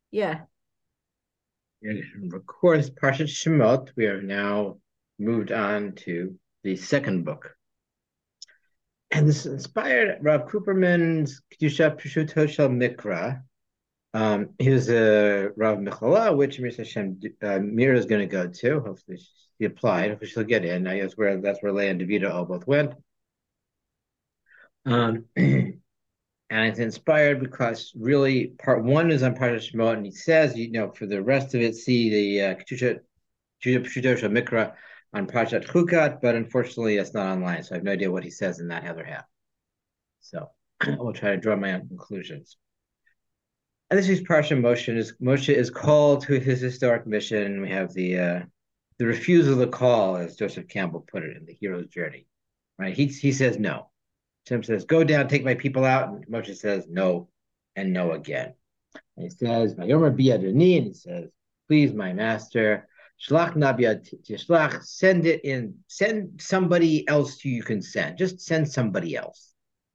Yeah. And of course, Parshat Shemot, we have now moved on to the second book. And this inspired Rav Kuperman's Kedusha Pshuto Shel Mikra. He was a Rav Michala, which Mir Hashem Mira is going to go to. Hopefully, she applied. Hopefully, she'll get in. I guess that's where Leah and Devita all both went. And it's inspired because really part one is on Parshat Shemot, and he says, for the rest of it, see the Kedusha Pshuto Shel Mikra on Parshat Chukat, but unfortunately, that's not online, so I have no idea what he says in that other half. So I will try to draw my own conclusions. And this is Parsha Moshe. Moshe is called to his historic mission. We have the refusal of the call, as Joseph Campbell put it in The Hero's Journey. Right? He says no. Tim says, "Go down, take my people out," and Moshe says no and no again. And he says, "Vayomer bi Adoni," and he says, "Please, my master, shlach nabiyat tishlach, send it in, send somebody else who you can send. Just send somebody else."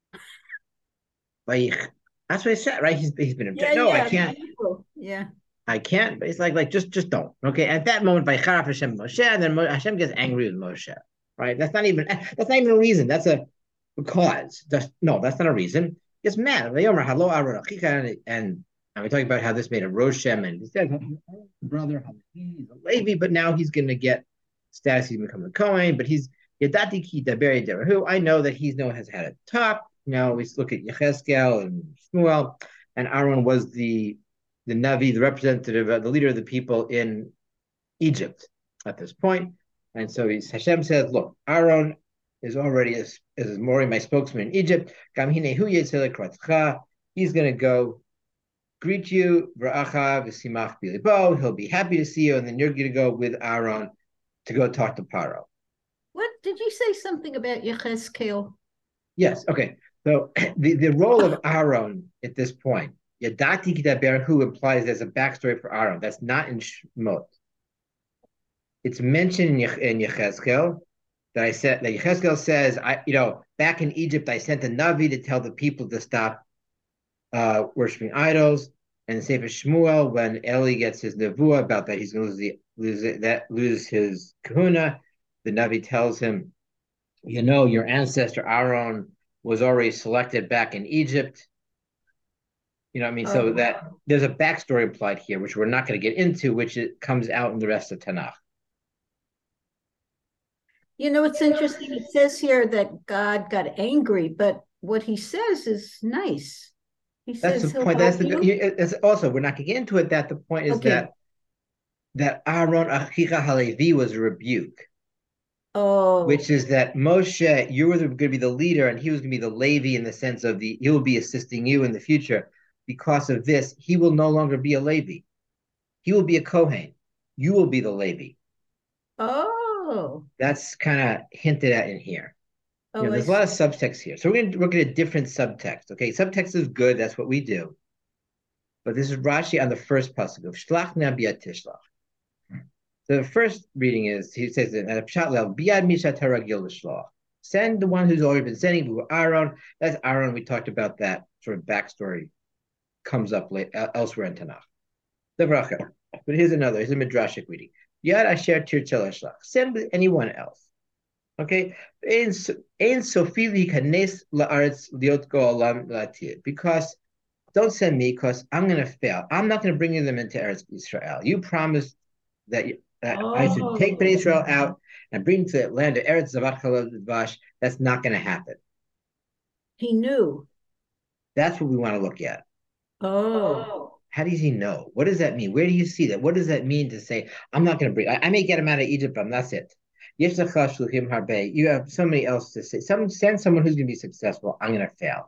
Like that's what he said, right? He's been Yeah, object. No, I yeah. can't. Beautiful. Yeah. I can't. But it's like just don't. Okay. At that moment, by Hashem Moshe, and then Hashem gets angry with Moshe. Right. That's not even a reason. That's a because. That's not a reason. It's mad. And we talking about how this made a Roshem, and he said, brother, he's a Levi, but now he's going to get status. He's become a Kohen, but he's Yadati ki daberi who I know that he's has had a top. We look at Yecheskel and Shmuel, and Aaron was the Navi, the representative, the leader of the people in Egypt at this point. And so Hashem says, look, Aaron is already is Mori, my spokesman in Egypt. He's going to go greet you, he'll be happy to see you, and then you're going to go with Aaron to go talk to Paro. What did you say something about Yechezkel? Yes, okay. So the role of Aaron at this point, Yadati Kidaber, who implies there's a backstory for Aaron. That's not in Shmot. It's mentioned in Yechezkel that I said that Yechezkel says, back in Egypt, I sent a Navi to tell the people to stop worshiping idols. And the Sefer Shmuel, when Eli gets his nevuah about that he's going to lose his kahuna, the Navi tells him, your ancestor Aaron was already selected back in Egypt. You know what I mean? So Oh, that there's a backstory implied here, which we're not going to get into, which it comes out in the rest of Tanakh. it's interesting. It says here that God got angry, but what he says is nice. He That's the says he'll point. help you. It's also we're not going to get into it. That the point is Okay. that Aaron Achicha Halevi was a rebuke, which Oh, is that Moshe, you were going to be the leader, and he was going to be the Levi in the sense of he will be assisting you in the future. Because of this, he will no longer be a Levi. He will be a Kohen. You will be the Levi. oh, That's kind of hinted at in here. oh, I There's a lot of see. subtext here. So we're going to look at a different subtext. Okay, subtext is good. That's what we do. But this is Rashi on the first pasuk of Shlach na biat tishlach. So the first reading is he says that biad mishat haragil l'shlach. Send the one who's already been sending Aaron. That's Aaron. We talked about that sort of backstory comes up elsewhere in Tanakh. The bracha. But here's another. Here's a midrashic reading. Yad asher tirtzeh l'shlach. Send anyone else. Okay, ein sofi likanes laaretz liot go'olam latir. Because don't send me, because I'm going to fail. I'm not going to bring them into Eretz Israel. You promised that I should take Ben Oh, Israel out and bring them to the land of Eretz Zavat Chalav Vash. That's not going to happen. he knew. That's what we want to look at. Oh, Oh. How does he know? What does that mean? Where do you see that? What does that mean to say, I'm not going to bring, I may get him out of Egypt, but that's it. You have somebody else to say. Send someone who's going to be successful. I'm going to fail.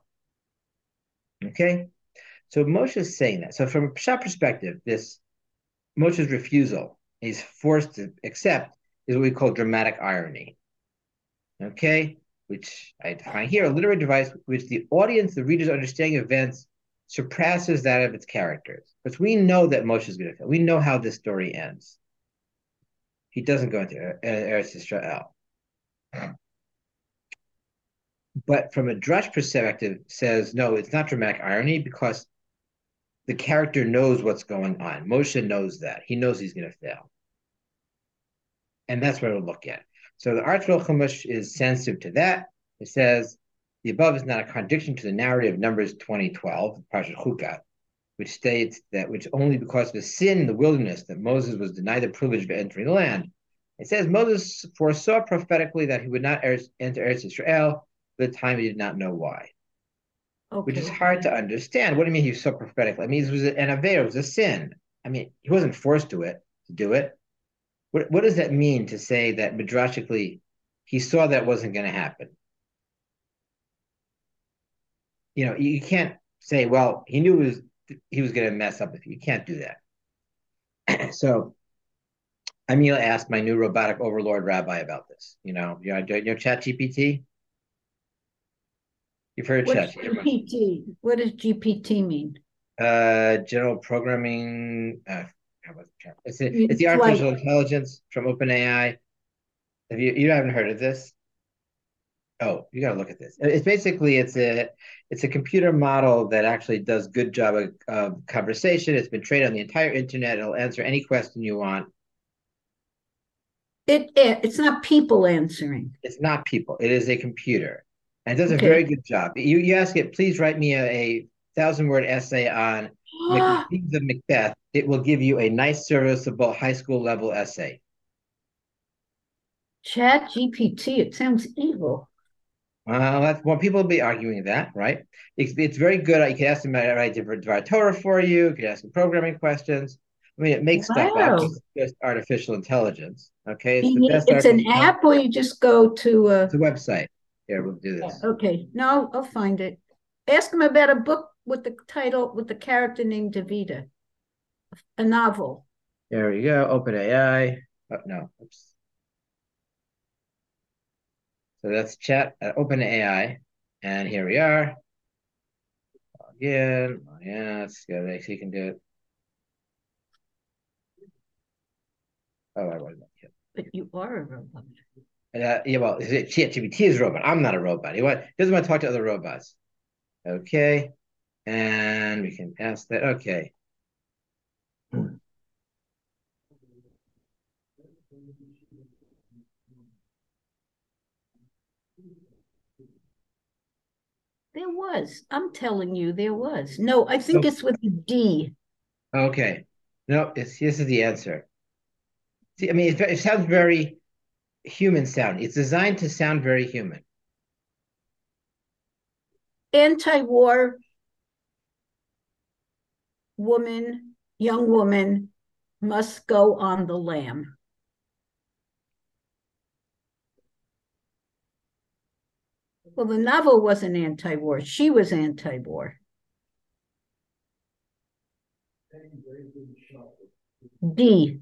Okay? So Moshe is saying that. So from a Pshat perspective, this Moshe's refusal, he's forced to accept, is what we call dramatic irony. Okay? Which I define here, a literary device which the audience, the reader's understanding of events surpasses that of its characters. Because we know that Moshe is going to fail. We know how this story ends. He doesn't go into Eretz Israel. But from a Drush perspective, says no, it's not dramatic irony because the character knows what's going on. Moshe knows that. He knows he's going to fail. And that's what we'll look at. So the Archville Chumash is sensitive to that. It says the above is not a contradiction to the narrative of Numbers 20:12, Parshat Chukah, which states that which only because of a sin in the wilderness that Moses was denied the privilege of entering the land. It says Moses foresaw prophetically that he would not enter Eretz Israel for the time he did not know why. Which is Okay. hard to understand. What do you mean he saw prophetically? I mean, it was an Aveir, it was a sin. I mean, he wasn't forced to do it. What does that mean to say that midrashically he saw that wasn't going to happen? You know, you can't say, well, he knew he was going to mess up. If you can't do that. So I'm going to ask my new robotic overlord rabbi about this. You know, Chat GPT. You've heard of What's Chat GPT? What does GPT mean? General programming. It's It's the like artificial intelligence from OpenAI. You haven't heard of this? Oh, you got to look at this. It's basically it's a computer model that actually does good job of conversation. It's been trained on the entire internet. It'll answer any question you want. it's not people answering. It's not people. It is a computer, and it does a Okay. very good job. You ask it, please write me a 1,000-word essay on the themes of Macbeth. It will give you a nice, serviceable high school level essay. Chat GPT. It sounds evil. Well, people will be arguing that, right? It's very good. You can ask them to write different Torah for you. You can ask them programming questions. I mean, it makes stuff up. Wow. It's just artificial intelligence. Okay, it's the best It's artificial an intelligence. app where you just go to It's a website. Here, we'll do this. okay. No, I'll find it. Ask him about a book with the title with the character named Davida, a novel. There we go. OpenAI. Oh, no. Oops. So that's chat at OpenAI. And here we are. Again. Oh, yeah, let's go. Make sure you can do it. Oh, I wasn't. But you are a robot. Yeah, well, ChatGPT is a robot. I'm not a robot. He doesn't want to talk to other robots. Okay. And we can ask that. Okay. There was. I'm telling you, there was. No, I think So, it's with a D. okay. No, this is the answer. See, I mean, it sounds very human sounding. It's designed to sound very human. Anti-war woman, young woman must go on the lam. Well, the novel wasn't anti-war. She was anti-war. D.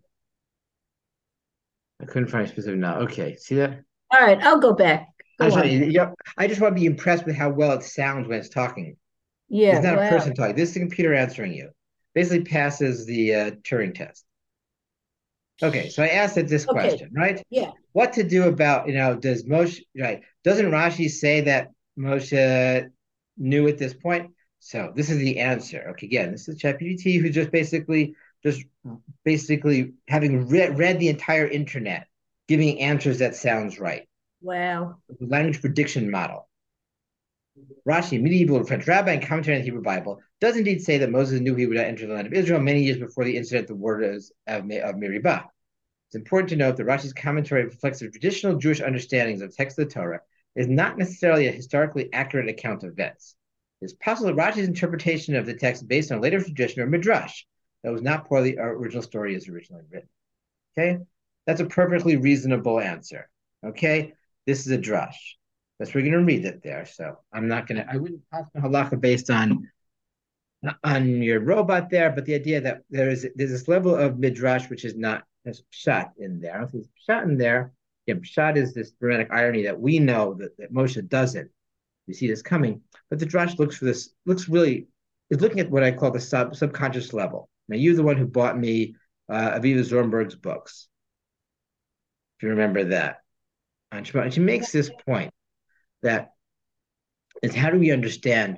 I couldn't find a specific now. Okay. See that? All right, I'll go back. I'm Go on. sorry. I just want to be impressed with how well it sounds when it's talking. It's Yeah, not a wow. person talking. This is the computer answering you. Basically passes the Turing test. Okay, so I asked it this Okay. question, right? Yeah. What to do about, does Moshe, right? Doesn't Rashi say that Moshe knew at this point? So this is the answer. Okay, again, this is ChatGPT who just basically having read the entire internet, giving answers that sounds right. Wow. The language prediction model. Rashi, medieval French rabbi and commentary on the Hebrew Bible, does indeed say that Moses knew he would not enter the land of Israel many years before the incident the waters of Meribah. It's important to note that Rashi's commentary reflects the traditional Jewish understandings of text of the Torah. It is not necessarily a historically accurate account of events. It's possible that Rashi's interpretation of the text is based on a later tradition or midrash that was not part of the original story as originally written. Okay, that's a perfectly reasonable answer. Okay, this is a drush. That's we're going to read it there. So I'm not going to. I wouldn't pass my halacha based on your robot there, but the idea that there's this level of midrash which is not there's pshat in there. I don't think there's pshat in there. Yeah, pshat is this dramatic irony that we know that Moshe doesn't. We see this coming, but the drash looks really is looking at what I call the subconscious level. Now you're the one who bought me Aviva Zornberg's books, if you remember that. And she makes this point that is how do we understand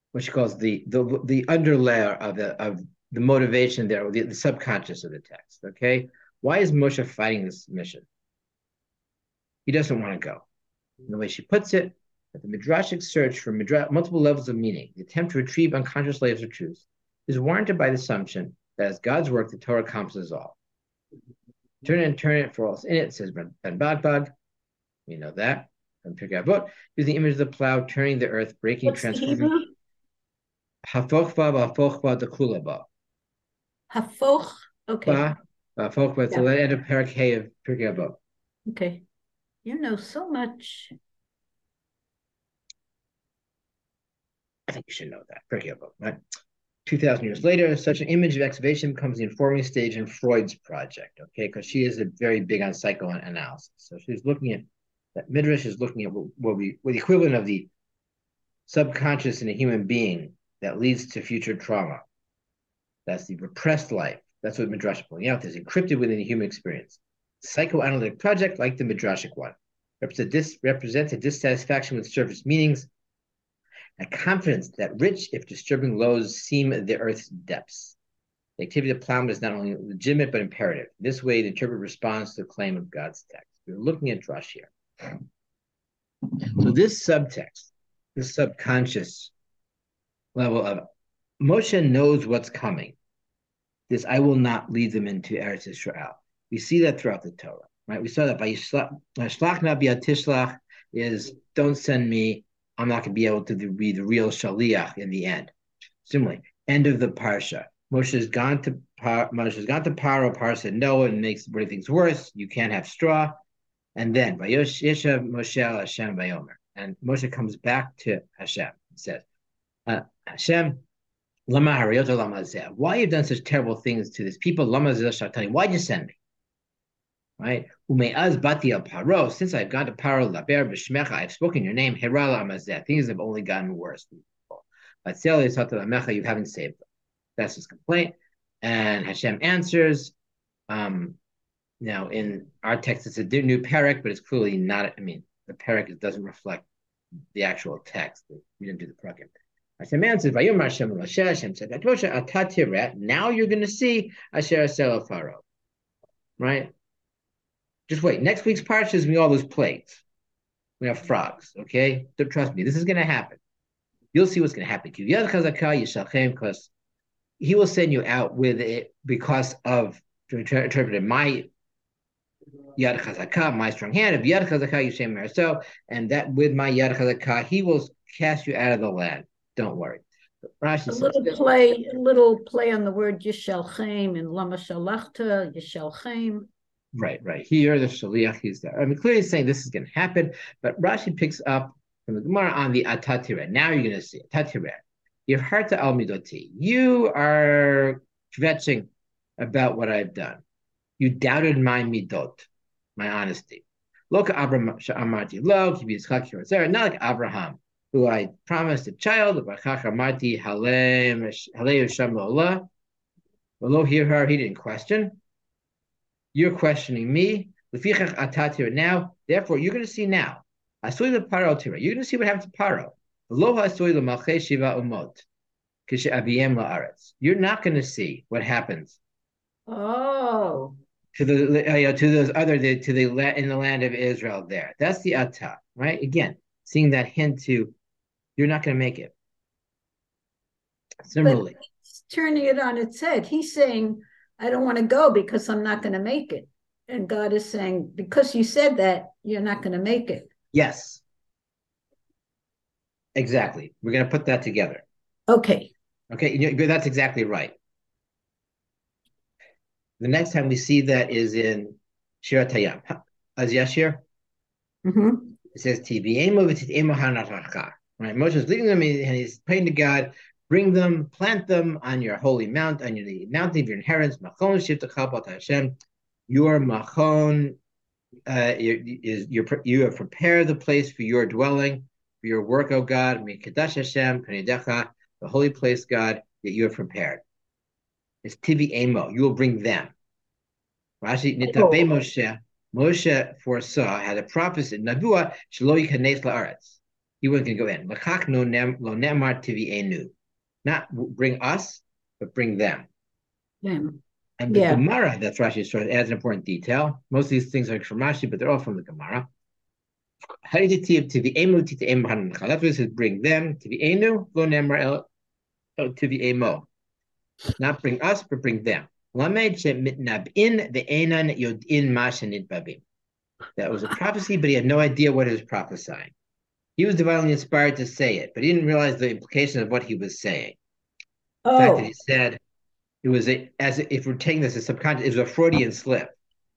what she calls the underlayer of the motivation there, or the subconscious of the text. Okay, why is Moshe fighting this mission? He doesn't want to go. And the way she puts it, that the midrashic search for multiple levels of meaning, the attempt to retrieve unconscious layers of truth, is warranted by the assumption that as God's work, the Torah encompasses all. Turn it and turn it for all's in it, says Ben Badbag. We know that from Pirkei Avot. Use the image of the plow turning the earth, breaking, What's the transforming. Hebrew? Hafochba the kulaba. Hafoch. Okay. Hafochba. It's Yeah. the end of Parak Hay of Pirkei Avot. Okay. You know so much. I think you should know that. Pirkei Avot, right? 2,000 years later, such an image of excavation becomes the informing stage in Freud's project, okay? Because she is very big on psychoanalysis. So she's looking at, that Midrash is looking at what the equivalent of the subconscious in a human being that leads to future trauma. That's the repressed life. That's what Midrash is pointing out. Is encrypted within the human experience. Psychoanalytic project, like the Midrashic one, represents a dissatisfaction with surface meanings, a confidence that rich, if disturbing lows, seem the earth's depths. The activity of plowing is not only legitimate but imperative. This way, the interpreter responds to the claim of God's text. We're looking at Drush here. So this subtext, this subconscious level of Moshe knows what's coming. This I will not lead them into Eretz Yisrael. We see that throughout the Torah, right? We saw that by Shlach Nabi Tishlach is don't send me. I'm not going to be able to be the real Shaliach in the end. Similarly, end of the Parsha. Moshe's gone to Paro. Paro said no, and makes things worse. You can't have straw. And then Yeshav Moshe Hashem Vayomer. And Moshe comes back to Hashem and says, Hashem, Lama Hariyot Lama Zeh. Why you've done such terrible things to this people? Lama Zeh Shatani. Why'd you send me? Right? Ume'az bati al Paro. Since I've gone to Paro Laber B'Shmecha, I've spoken your name. Herala Amazeh. Things have only gotten worse. But you haven't saved them. That's his complaint. And Hashem answers. Now, in our text, it's a new parak, but it's clearly not. I mean, the parak doesn't reflect the actual text. We didn't do the parakim. Hashem answers, "Vayom Hashem Moshe." Hashem said, "Now you're going to see Asher Asel Pharaoh." Right? Just wait. Next week's parsha is going to be all those plagues. We have frogs. Okay, trust me, this is going to happen. You'll see what's going to happen. Because he will send you out with it because of interpreted my Yad Chazakah, my strong hand. Of Yad Chazakah, Yishem Meraso, and that with my Yad Chazakah, he will cast you out of the land. Don't worry. Rashi says, a little play on the word Yishalchem and Lama Shalachta, Yishalchem. Right. Here, the Shaliach is there. I mean, clearly saying this is going to happen, but Rashi picks up from the Gemara on the Atatira. Now you're going to see Atatira. You've heard to Al Midoti. You are kvetching about what I've done. You doubted my midot, my honesty. Look, Abraham Amarti lo, not like Abraham, who I promised a child. Amarti halei Shem lo. Lo hear her, he didn't question. You're questioning me. Now, therefore, you're going to see now. You're going to see what happens to Paro. You're not going to see what happens. Oh. To those other in the land of Israel there. That's the Atah, right? Again, seeing that hint to you're not going to make it. Similarly. But he's turning it on its head. He's saying, I don't want to go because I'm not going to make it. And God is saying, because you said that, you're not going to make it. Yes. Exactly. We're going to put that together. Okay. That's exactly right. The next time we see that is in Shirat Hayam. Az Yashir. Mm-hmm. It says, right? Moshe is leading them and he's praying to God, bring them, plant them on your holy mount, on the mountain of your inheritance. Machon Shivtach Hashem. Your machon you have prepared the place for your dwelling, for your work, O God. Mikadosh Hashem, Panidecha, the holy place, God, that you have prepared. It's Tivi Emo. You will bring them. Rashi Nitave Moshe foresaw, had a prophecy, Navua Shelo Yikanes La'aretz, he wasn't going to go in. L'chak lo ne'emar tivi'enu. Not bring us, but bring them. Yeah. And the Yeah. Gemara, that's Rashi's story, adds an important detail. Most of these things are from Rashi, but they're all from the Gemara. That's what it says, bring them, tivi'enu, lo ne'emar tivi'emo. Not bring us, but bring them. That was a prophecy, but he had no idea what he was prophesying. He was divinely inspired to say it, but he didn't realize the implication of what he was saying. The fact that he Oh. said it was as if we're taking this as subconscious, it was a Freudian slip.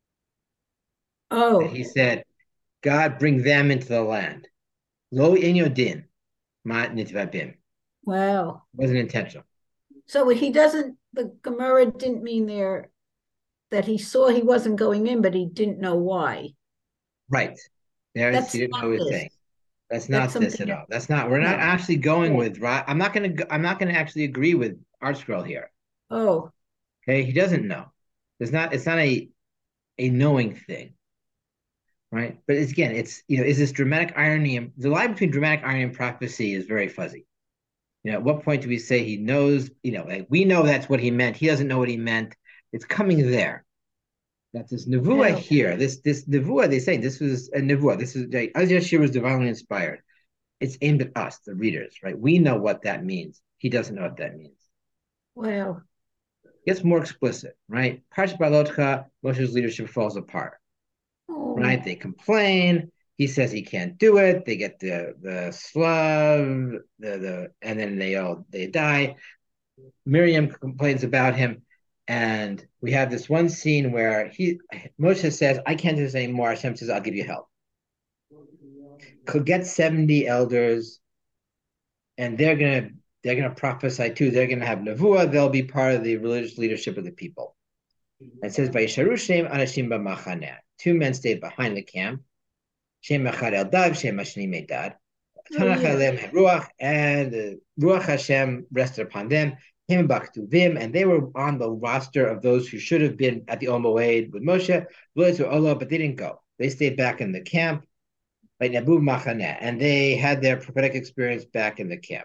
That Oh. he said, God, bring them into the land. Lo inyodin ma nitvabim. Wow. Wasn't intentional. So he doesn't. The Gemara didn't mean there that he saw he wasn't going in, but he didn't know why. Right. There's That's he didn't not know what he was this. saying. That's That's not this something at else. all. That's not. We're not No. actually going Yeah. with. I'm not gonna actually agree with ArtScroll here. Oh. Okay, he doesn't know. It's not. It's not a knowing thing, right? But it's, again, it's is this dramatic irony? And the line between dramatic irony and prophecy is very fuzzy. At what point do we say he knows? Like we know that's what he meant. He doesn't know what he meant. It's coming there. That this nevuah Wow. here, this nevuah, they say this was a nevuah. This is like Az Yashir was divinely inspired. It's aimed at us, the readers, right? We know what that means. He doesn't know what that means. Wow. It gets more explicit, right? Parsh Balotcha, Moshe's leadership falls apart, Oh. right? They complain. He says he can't do it. They get the slav, and then they die. Miriam complains about him, and we have this one scene where Moshe says, "I can't do this anymore." Hashem says, "I'll give you help." Could get 70 elders, and they're gonna prophesy too. They're gonna have nevuah. They'll be part of the religious leadership of the people. It says by Shem Anashim B'Machaneh. Two men stayed behind the camp. Shem Echad Eldav, Shem Ashni Medad. Oh Tanach yeah. Alem Ruach, and the Ruach Hashem rested upon them. Him Baktuvim, and they were on the roster of those who should have been at the Om Moed with Moshe, but they didn't go. They stayed back in the camp, like Nebu Machaneh, and they had their prophetic experience back in the camp.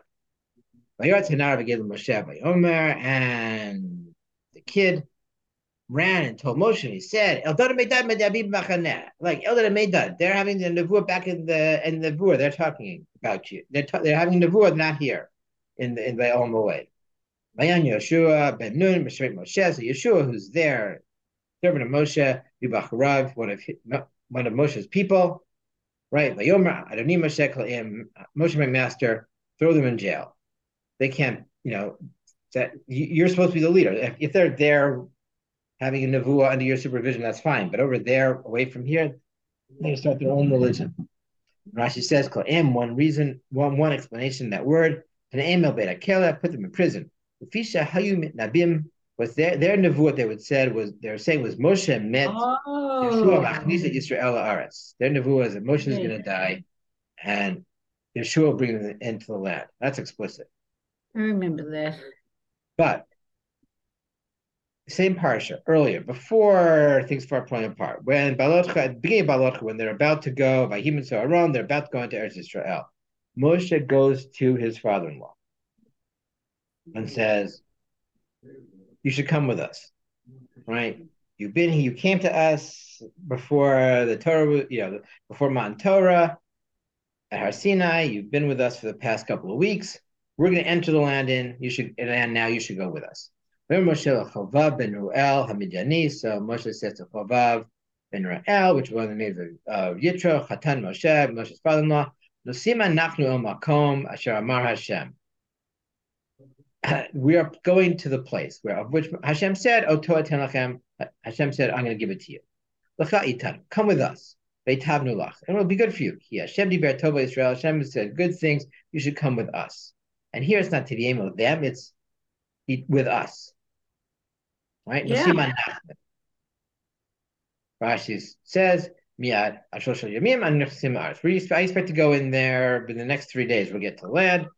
And the kid ran and told Moshe, and he said, Eldad Meidad Medabib Machaneh. Like Eldad and Meidad, they're having the nevuah back in the nevuah. They're talking about you. They're having nevuah not here in the Om Moed. Mayan Yeshua ben Nun Meshret Moshe. So Yeshua, who's there, servant of Moshe, Yubacharav, one of Moshe's people, right? Vayomer Adonim Moshe Klaim, Moshe my master, throw them in jail. They can't, that you're supposed to be the leader. If they're there having a nevuah under your supervision, that's fine. But over there, away from here, they start their own religion. Rashi says, one explanation, that word, put them in prison. Was their nevuah, they were saying was Moshe met Yeshua Oh. Machnisat Yisrael Aretz. Their nevuah is that Moshe is Yeah. going to die and Yeshua will bring them into the land. That's explicit. I remember that. But same parsha earlier, before things start pulling apart, when Balotcha, at the beginning of Balotcha, when they're about to go, Vayim and Aaron, they're about to go into Eretz Israel. Moshe goes to his father-in-law and says, "You should come with us, right? You've been here. You came to us before the Torah, before Mount Torah at Har Sinai. You've been with us for the past couple of weeks. We're going to enter the land and now you should go with us." Moshe Chovav ben Ruel Hamidjani. So Moshe says to Chovav ben Ruel, which was one of the names of Yitro, Chatan Moshe, Moshe's father-in-law, Nosima Nachnu El Makom Asher Amar Hashem. We are going to the place of which Hashem said, "Oto Aten Lachem." Hashem said, "I'm going to give it to you. L'cha itan, come with us. Veitavnu lach, and it will be good for you. Hashem diber tova Israel. Hashem said good things. You should come with us." And here it's not tiviem of them; it's with us, right? Yeah. Nosima Nachnu. Rashi says, "Miad ashoshel yamim anechsim aretz." I expect to go in there in the next 3 days. We'll get to land.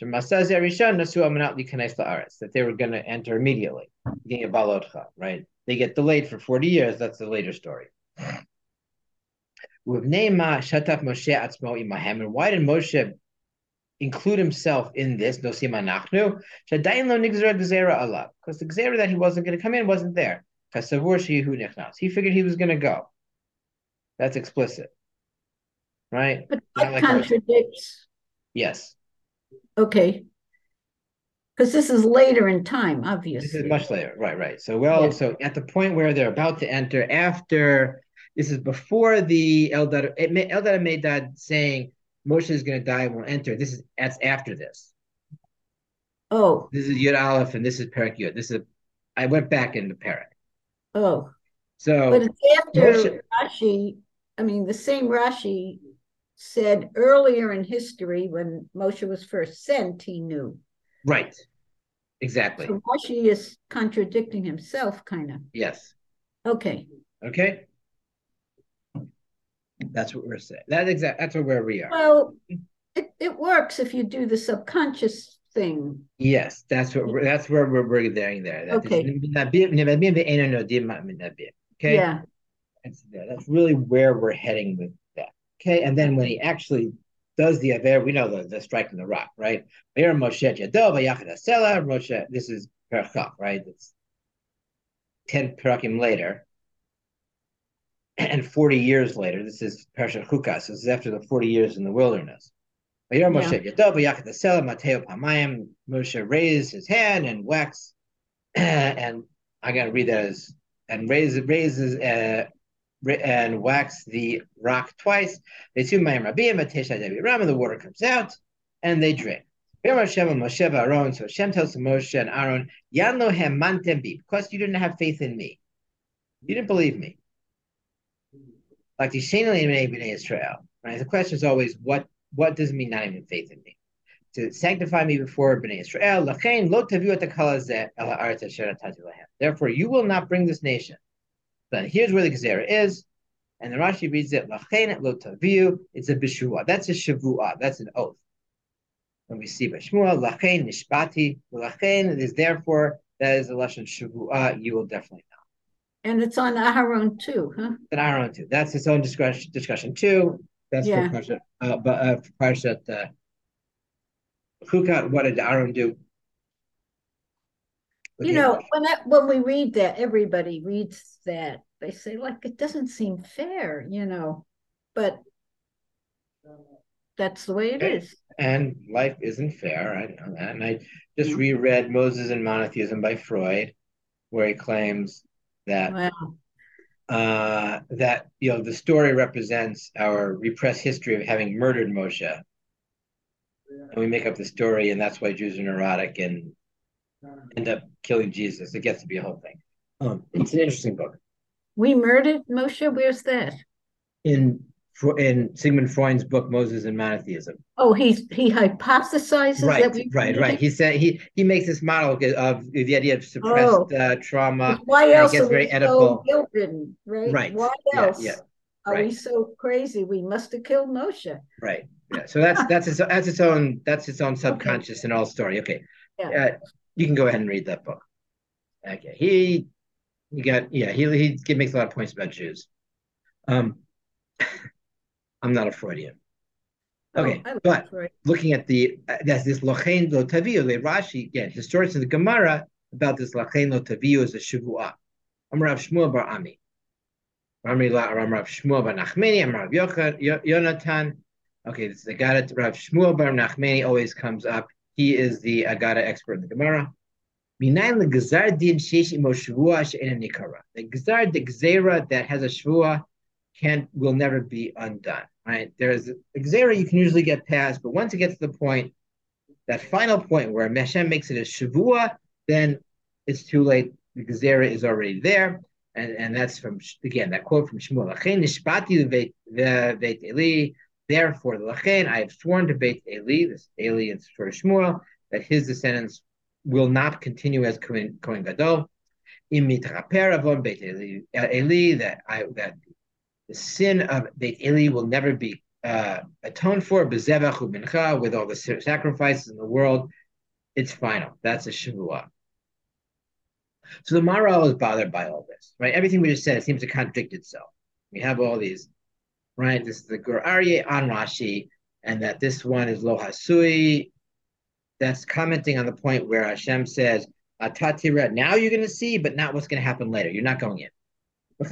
That they were going to enter immediately, right? They get delayed for 40 years. That's the later story. And why did Moshe include himself in this, nosim anachnu, shadayin lo nigzera gzera alav, because the gzera that he wasn't going to come in wasn't there. Kasavur shehu nichnas. He figured he was going to go. That's explicit, right? But Not that like our, contradicts. yes, Okay. Because this is later in time, this is obviously. much later, right. So Yeah. so at the point where they're about to enter, after this is before the Eldad Medad saying Moshe is going to die and will enter. That's after this. Oh, This is Yud Aleph and this is Perak Yud. I went back into Perak. oh. But So it's Moshe, after Rashi, I mean, the same Rashi said earlier in history when Moshe was first sent, he knew. right, exactly. So Rashi is contradicting himself, kind of. Yes. Okay. Okay. That's what we're saying. That's where we are. Well, it works if you do the subconscious thing. Yes, that's where we're getting there. That is Okay. okay. Yeah. That's really where we're heading with that. Okay, and then when he actually does the aver, we know the striking the rock, right? Moshe, this is Perachach, right? It's 10 Perachim later, and 40 years later. This is Parashat Chukas. This is after the 40 years in the wilderness. Yeah. Moshe raised his hand and waxed, and I got to read that as and raises and wax the rock twice. They two mayim rabim, and the water comes out, and they drink. Moshe Aaron. So Hashem tells Moshe and Aaron, Yan lo hemantem bi, because you didn't have faith in me. You didn't believe me. Like the Bnei Israel. Right? The question is always, what does it mean not even faith in me? To sanctify me before Bnei Israel. Therefore, you will not bring this nation. Then here's where the Gezerah is. And the Rashi reads it, it's a bishua. That's a shavua. That's an oath. When we see Bashmua, lachein nishbati, lachein is therefore, that is a lashon shavua, you will definitely know. And it's on Aharon too, huh? But Aaron too. That's its own discussion too. That's for Yeah. Parshat Chukat. What did Aaron do? You know, when we read that, everybody reads that. They say, like, it doesn't seem fair, but that's the way it Okay. is. And life isn't fair. I know that. And I just reread Moses and Monotheism by Freud, where he claims that Wow. the story represents our repressed history of having murdered Moshe. And we make up the story, and that's why Jews are neurotic and end up killing Jesus. It gets to be a whole thing. It's an interesting book. We murdered Moshe? Where's that? In Sigmund Freud's book Moses and Monotheism. Oh, he hypothesizes Right. He said he makes this model of the idea of suppressed trauma. Why And it else gets are very we so Oedipal. guilt-ridden, right? Right. Why Yeah. else are we Right. so crazy? We must have killed Moshe. Right. Yeah. So that's its own subconscious and all story. Okay. Yeah. You can go ahead and read that book. Okay. He makes a lot of points about Jews. I'm not a Freudian. Okay, but looking at that's this lachein lo taviu, the Rashi again, historians in the Gemara about this lachein lo taviu as a shavua. Amar Rav Shmuel bar Ami, Rav Shmuel bar Nachmeni, Amar Rav Yonatan. Okay, this is the Agada. Rav Shmuel bar Nachmeni always comes up. He is the Agada expert in the Gemara. Minayin the Gezar din sheish imo shavua she'ena nikara. The Gezerah that has a shavua will never be undone. Right? There's a Gezerah you can usually get past, but once it gets to the point, that final point where Hashem makes it a Shavua, then it's too late. The Gezerah is already there. And that's from, again, that quote from Shmuel. Lachein nishpati Beit Eli. Therefore, the Lachein, I have sworn to Beit Eli, this Eli is for Shmuel, that his descendants will not continue as Kohen Gadol. Im mitchaper avon Beit Eli, that the sin of Beit Eli will never be atoned for, bezevach u'mincha, with all the sacrifices in the world. It's final. That's a shavua. So the Maharal is bothered by all this, right? Everything we just said, it seems to contradict itself. We have all these, right? This is the Gur Aryeh on Rashi, and that this one is lo hasui. That's commenting on the point where Hashem says, "Atatira." Now you're going to see, but not what's going to happen later. You're not going in. It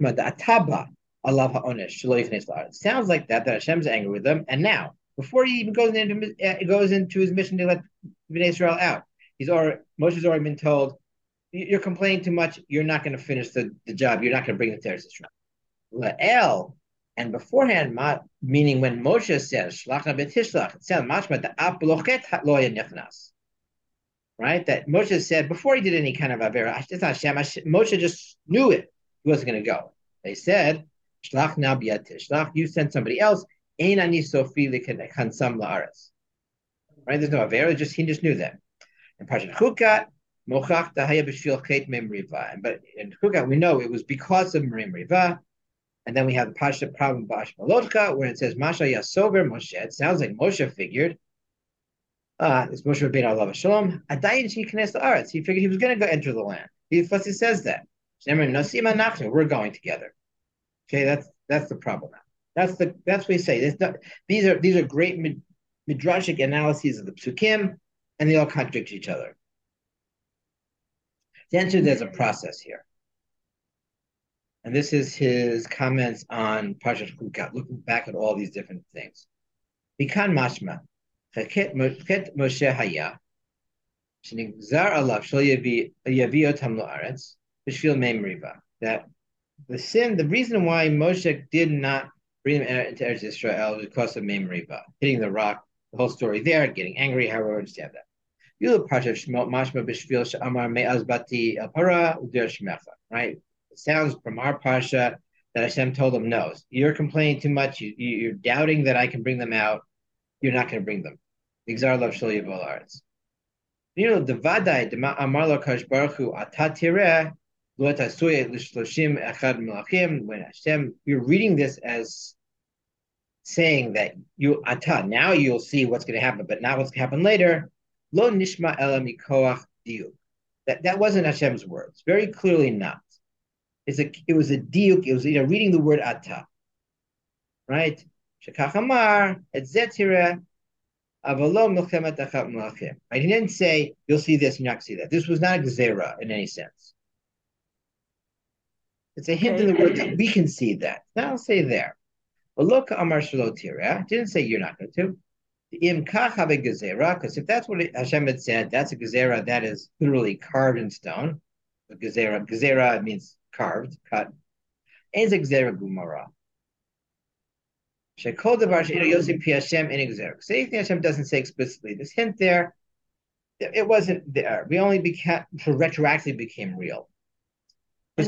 sounds like that Hashem's angry with them, and now before he even goes into his mission to let Bnei Israel out, Moshe's already been told, you're complaining too much. You're not going to finish the job. You're not going to bring the Teres Israel. La'el, and beforehand, meaning when Moshe says Shlachna b'tishlach, it sounds mashma the ap lochet lo nichnas. Right? That Moshe said before he did any kind of avera, it's not Hashem. Moshe just knew it. He wasn't going to go. They said, Shlach now b'yad tishlach. You send somebody else. Ein ani sofi l'chansam la'aretz. Right? There's no avera. He just knew that. And Parshat Chukat, mochach dahaya b'shvil chet mem riva. But in Chukat, we know it was because of mem riva. And then we have the Pasha problem Bashmalotcha, where it says Masha Yasover Moshe. It sounds like Moshe figured. It's Moshe Rabbeinu Alav Shalom. Adayin Shiknes Aretz. He figured he was going to go enter the land. He says that. We're going together. Okay, that's the problem now. That's what we say. These are great midrashic analyses of the psukim, and they all contradict each other. The answer, there's a process here. And this is his comments on Parshat Chukat, looking back at all these different things. Bikan mashma, chet Moshe haya, shenigzar alav shel yavi otam lo'aretz, b'shvil mem riva. That the reason why Moshe did not bring them into Eretz Yisrael was because of mem riva, hitting the rock, the whole story there, getting angry, however we understand that. Yulu Parshat mashma b'shvil she'amar me'az bati el para u'der shmecha, right? It sounds from our Pasha that Hashem told him, no, you're complaining too much. You're doubting that I can bring them out. You're not going to bring them. Exar love shel yivol aretz. You know, the Vadai, Amar lo Kadosh Baruch Hu, Ata tireh lo tasuyeh l'shloshim echad melachim. When Hashem, you're reading this as saying that now you'll see what's going to happen, but not what's going to happen later. Lo nishma ela mikoach diuk. That wasn't Hashem's words. Very clearly not. It was a diuk. It was reading the word ata, right? Shekach amar et zetira avalo milchemet achat melachim. Right? He didn't say you'll see this, you're not going to see that. This was not a gezerah in any sense. It's a hint in the word that we can see that. Now I'll say there. Aloka amar shelo tira. Didn't say you're not going to. Im kach have a gezerah, because if that's what Hashem had said, that's a gezerah that is literally carved in stone. A gezerah means carved, cut. Is gezerah gumara. Shekol davar she'ino yosef pi Hashem in gezerah. So anything Hashem doesn't say explicitly, this hint there, it wasn't there. We only retroactively became real. And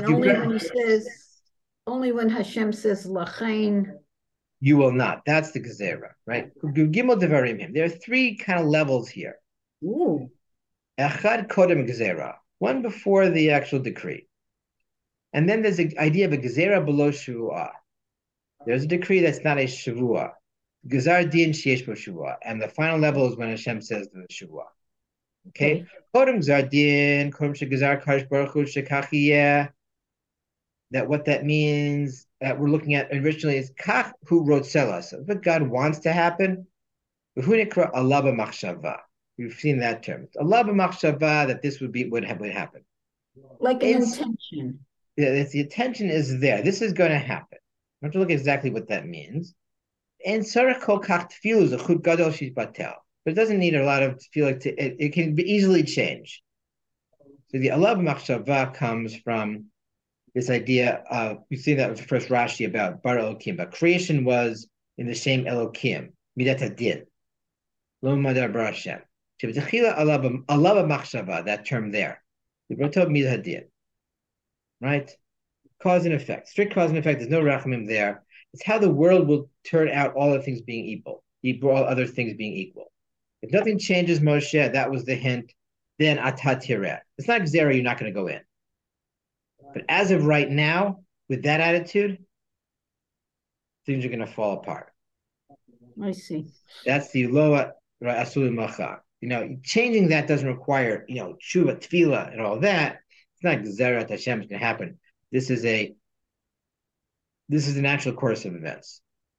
only when Hashem says lachain, you will not. That's the gezerah, right? Gimel devarim. There are three kind of levels here. Ooh. Echad kodem gezerah, one before the actual decree. And then there's the idea of a gezerah below shavua. There's a decree that's not a shavua. Gezar din sheyesh bo shavua. And the final level is when Hashem says the shavua. Okay? Kodem gezar din, kodem shegezar kadosh baruch hu shekach yeh. That what that means that we're looking at originally is kach hu rotzela. So what God wants to happen. V'hu Allah b'machshava. We've seen that term. Allah b'machshava, that this would happen. Like an intention. Yeah, the attention is there. This is going to happen. I have to look at exactly what that means. And sarach kol kach tefillah is a chut gadol shitbatel. But it doesn't need a lot of tefillah. It can be easily changed. So the Allah b'machshava comes from this idea of, you see that was the first Rashi about Bar Elokim, but creation was in the same Elokim, Midat Hadin, Lo Madar Bar Hashem. Allah b'machshava, that term there. The Brotov Midat Hadin. Right? Cause and effect. Strict cause and effect. There's no rachamim there. It's how the world will turn out, all other things being equal. All other things being equal. If nothing changes, Moshe, that was the hint, then atat tireh. It's not zero, you're not going to go in. But as of right now, with that attitude, things are going to fall apart. I see. That's the loa asul macha. Changing that doesn't require, tshuva, tefillah, and all that. It's not Gezerat Hashem is going to happen. This is the natural course of events.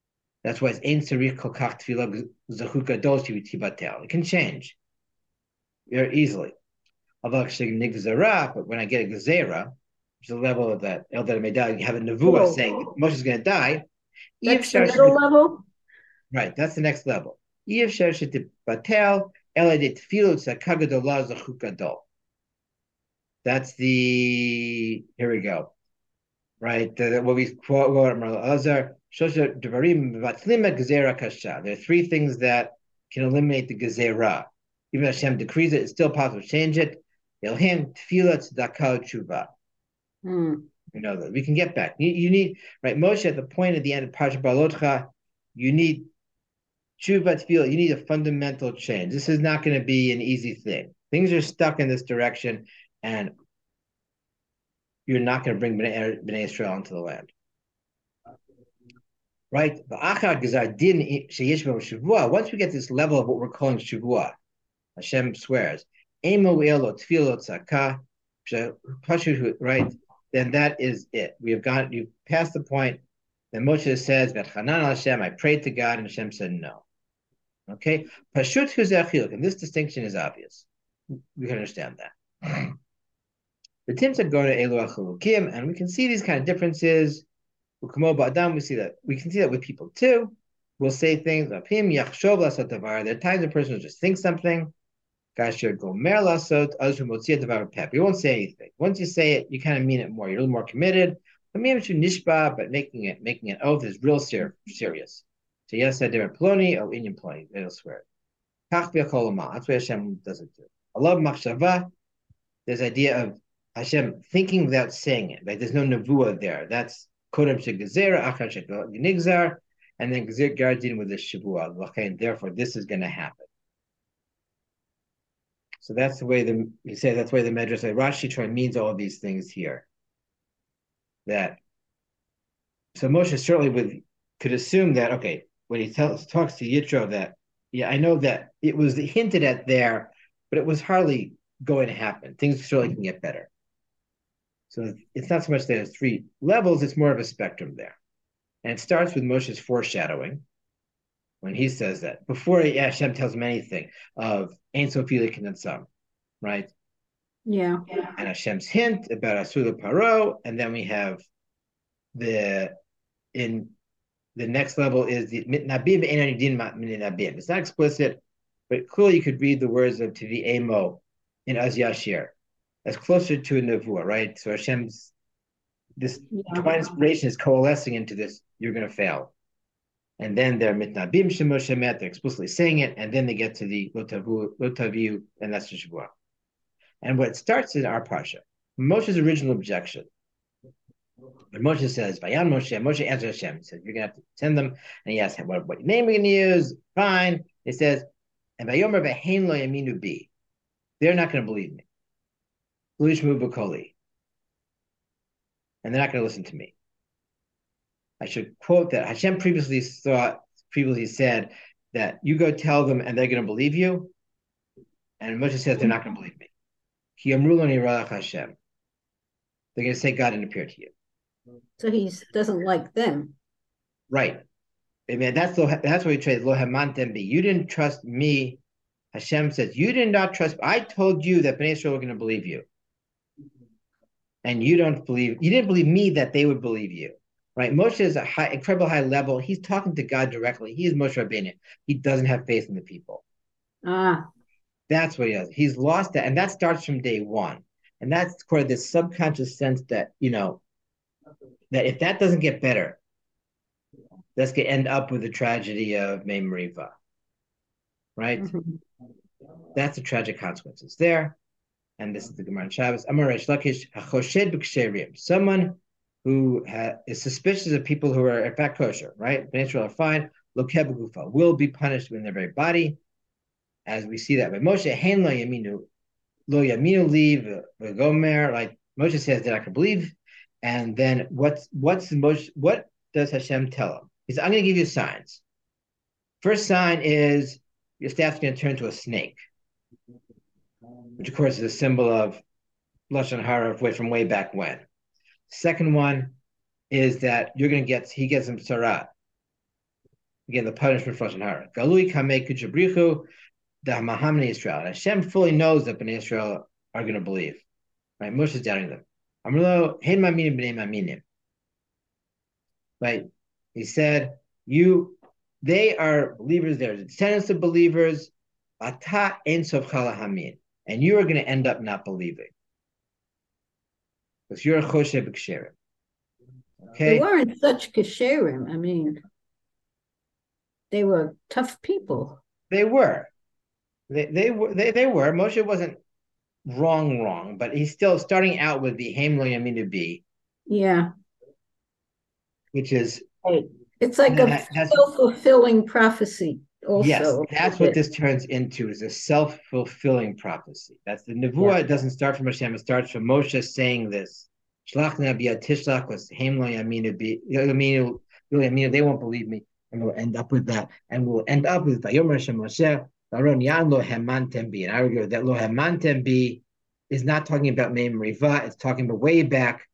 That's why it's Ein Sarich Kol Kach Tefillah Zechut Gadol Tibatel. It can change very easily. Although but when I get a gezerah, which is a level of that El Medah, you have a nevuah saying Moshe is going to die. That's the middle level? Right, that's the next level. That's the, here we go. Right, what we quote Elazar, there are three things that can eliminate the gezerah. Even if Hashem decrees it, it's still possible to change it. Elhim, tefillah, tzedakah, tshuva. You know that we can get back. You need, right, Moshe, at the point at the end of Parshat Balotcha, you need tshuva, tefillah. You need a fundamental change. This is not going to be an easy thing. Things are stuck in this direction, and you're not going to bring Bnei Israel into the land. Right? Once we get this level of what we're calling shavua, Hashem swears, right? Then that is it. You've passed the point. Then Moshe says, Hashem, I prayed to God, and Hashem said no. Okay? And this distinction is obvious. We can understand that. The Tim said go to Elu Achalukim, and we can see these kind of differences. We can see that with people too. We'll say things of him, there are times a person will just think something. We won't say anything. Once you say it, you kind of mean it more. You're a little more committed. But making an oath is real serious. So yes, I did Ploni or Inyan Ploni. They'll swear. That's why Hashem doesn't do. I love machshava. There's idea of Hashem thinking without saying it. Like there's no nevuah there. That's kodem shegazera, achar shegnigzar, and then gzir gardin with the shavua. Therefore, this is going to happen. So that's the way that's why the Medrash, like Rashi Try means all of these things here. So Moshe certainly could assume that, okay, when he talks to Yitro that, yeah, I know that it was hinted at there, but it was hardly going to happen. Things certainly can get better. So it's not so much that there's three levels, it's more of a spectrum there. And it starts with Moshe's foreshadowing, when he says that, before Hashem tells him anything of Ein Sofilik and some, right? Yeah. And Hashem's hint about Asura Paro, and then we have the next level is the Nabim Nabim. It's not explicit, but clearly you could read the words of Tivi Emo in Az Yashir. That's closer to a nevuah, right? So Hashem's divine inspiration is coalescing into this. You're going to fail. And then they're mitnabim shemoshe met, they're explicitly saying it, and then they get to the lotaviu, and that's the shavua. And what starts in our parsha, Moshe's original objection. When Moshe says, "Vayan Moshe answers Hashem." He says, "You're gonna have to send them." And he asks, "What name are we gonna use?" Fine. He says, "And Vayomer v'hein lo yaminu bi." They're not going to believe me. Lishmu b'koli, and they're not going to listen to me. I should quote that Hashem previously said that you go tell them and they're going to believe you. And Moshe says they're not going to believe me. Hashem. They're going to say God didn't appear to you. So he doesn't like them. Right. I mean, that's what he trades. Lo hamantem bi. You didn't trust me. Hashem says, you did not trust. I told you that Bnei Israel were going to believe you. And you didn't believe me that they would believe you. Right? Moshe is incredible high level. He's talking to God directly. He is Moshe Rabbeinu. He doesn't have faith in the people. That's what he does. He's lost that. And that starts from day one. And that's sort of this subconscious sense that, that if that doesn't get better, that's going to end up with the tragedy of Mei Meriva. Right? Mm-hmm. That's the tragic consequences there. And this is the Gemara in Shabbos. Amar Reish Lakish, HaChoshed b'ksherim. Someone who is suspicious of people who are in fact kosher, right? Bnei Israel are fine. Lokeh b'gufa, will be punished in their very body, as we see that by Moshe. Hein lo yaminu leave v'gomer. Like Moshe says, they're not going to believe. And then what does Hashem tell him? He says, I'm going to give you signs. First sign is your staff's going to turn into a snake, which of course is a symbol of Lashon Hara from way back when. Second one is that he gets some sarat. Again, the punishment for Lashon Hara. Galui kamei kuchabrichu da Mahamani Israel. And Hashem fully knows that Bnei Israel are going to believe. Right? Moshe is doubting them. Amrlo hein maminim bnei maminim. Right? He said, they are believers, they're descendants of believers. Ata ein sofcha lahamin. And you are going to end up not believing. Because you're a choshe b'ksherim. Okay? They weren't such kasherim. I mean, they were tough people. They were. They were. Moshe wasn't wrong, but he's still starting out with the Haim lo yaminu bi. Yeah. Which is right. It's like a self-fulfilling prophecy. Also, yes, that's what this turns into, is a self-fulfilling prophecy. That's the nevuah. It doesn't start from Hashem. It starts from Moshe saying this. Shlach nabiyah tishlach was Haim lo yaminu bi. They won't believe me, and we'll end up with that. And we'll end up with Vayomer Hashem Moshe Laron Yan lo hemantem bi. And I argue that lo hemantem bi is not talking about Meim Riva. It's talking about way back.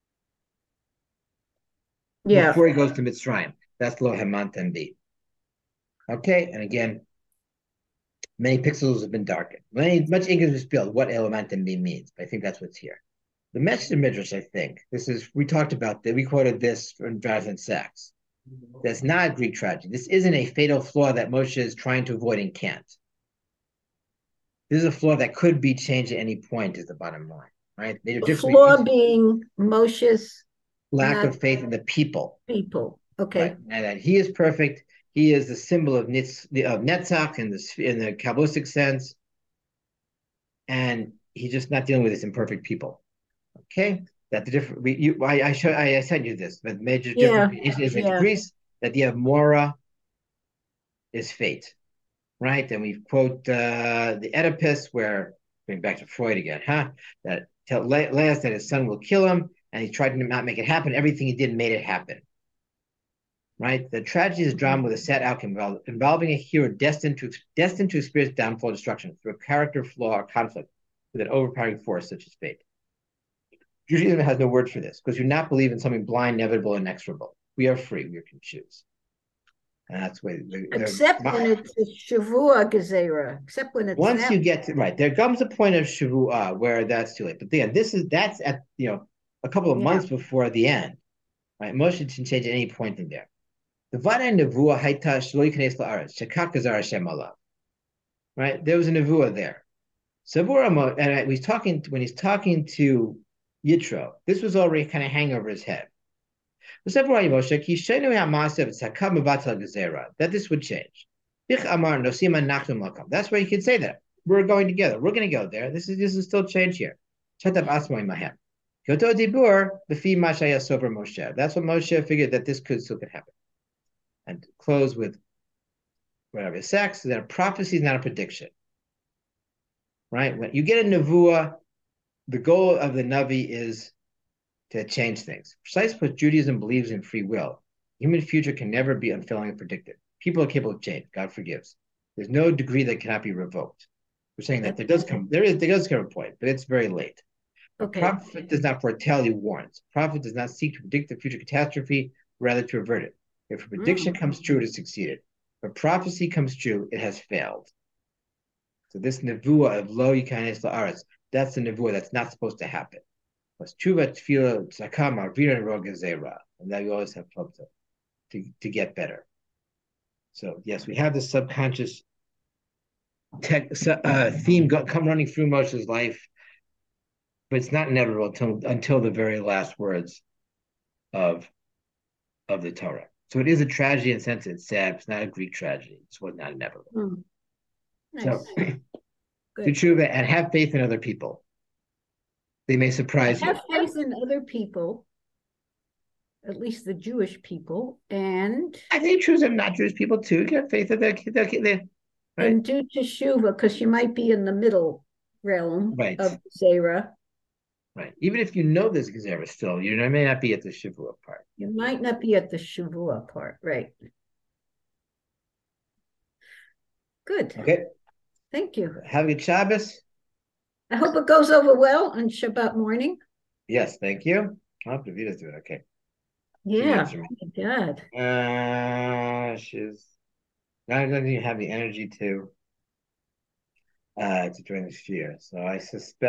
Yeah. Before he goes to Mitzrayim. That's lo hemantem bi. Okay, and again, many pixels have been darkened. Much ink has been spilled what hemantem bi means. But I think that's what's here. The message of Midrash, I think, we talked about that. We quoted this from Jonathan Sachs. That's not a Greek tragedy. This isn't a fatal flaw that Moshe is trying to avoid and can't. This is a flaw that could be changed at any point, is the bottom line, right? The flaw being Moshe's lack of faith in the people. Okay. Right? And that he is perfect. He is the symbol of Netzach in the Kabbalistic sense. And he's just not dealing with his imperfect people. Okay? That the different I sent you this, but the major difference is like Greece, that you have Mora is fate. Right? And we quote the Oedipus, where, going back to Freud again, that tell Laius that his son will kill him, and he tried to not make it happen. Everything he did made it happen. Right? The tragedy is a drama with a sad outcome involving a hero destined to experience downfall and destruction through a character flaw or conflict with an overpowering force such as fate. Judaism has no word for this, because you not believe in something blind, inevitable, and inexorable. We are free. We can choose. And that's where except when it's a Shavua Gezerah. Except when it's once you get to right, there comes a point of Shavua where that's too late. But again, that's at a couple of months before the end. Right? Moshe didn't change at any point in there. The Vada Nevuah Haita Shlo Yikanes La'aretz Shekak Gazar Hashem Alav. Right? There was a Nevuah there. Savura, and when he's talking to Yitro, this was already kind of hanging over his head. That this would change. That's why you can say that. We're going together. We're going to go there. This is still change here. That's what Moshe figured, that this still could happen. And close with whatever sex, that a prophecy is not a prediction. Right? When you get a nevuah, the goal of the Navi is to change things. Precisely because Judaism believes in free will. Human future can never be unfailingly predicted. People are capable of change. God forgives. There's no degree that cannot be revoked. We're saying that there does come a point, but it's very late. Okay. A prophet does not foretell, he warns. A prophet does not seek to predict the future catastrophe, rather to avert it. If a prediction comes true, it has succeeded. If a prophecy comes true, it has failed. So this nevuah of lo yikanes la'aretz, that's the nevuah that's not supposed to happen. And that we always have hope to get better. So yes, we have this subconscious theme come running through Moshe's life, but it's not inevitable until the very last words of the Torah. So it is a tragedy in the sense it's sad. It's not a Greek tragedy. It's not inevitable. Nice. So do tshuva and have faith in other people. They may surprise you. Have faith in other people, at least the Jewish people, and I think choose them not Jewish people too. Have faith that they're right? And do teshuva, because you might be in the middle realm of Zera. Right. Even if you know there's Gezerah still, you may not be at the Shavua part. You might not be at the Shavua part, right? Good. Okay. Thank you. Have a good Shabbos. I hope it goes over well on Shabbat morning. Yes, thank you. I hope the videos do it. Okay. to Yeah, answer me. oh my God. She's not doesn't even have the energy to join this year. So I suspect.